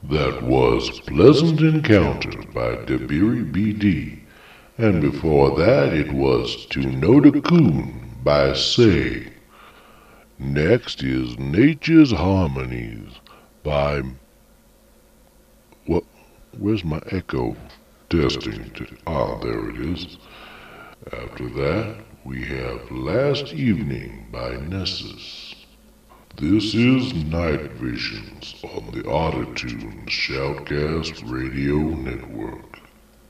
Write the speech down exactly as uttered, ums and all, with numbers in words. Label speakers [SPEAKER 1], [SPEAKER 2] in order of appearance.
[SPEAKER 1] That was Pleasant Encounter by Debiri B D. And before that it was To Know the Coon by Say. Next is Nature's Harmonies by... What? Where's my echo? Testing. Ah, there it is. After that, we have Last Evening by Nessus. This is Night Visions on the Autotune Shoutcast Radio Network.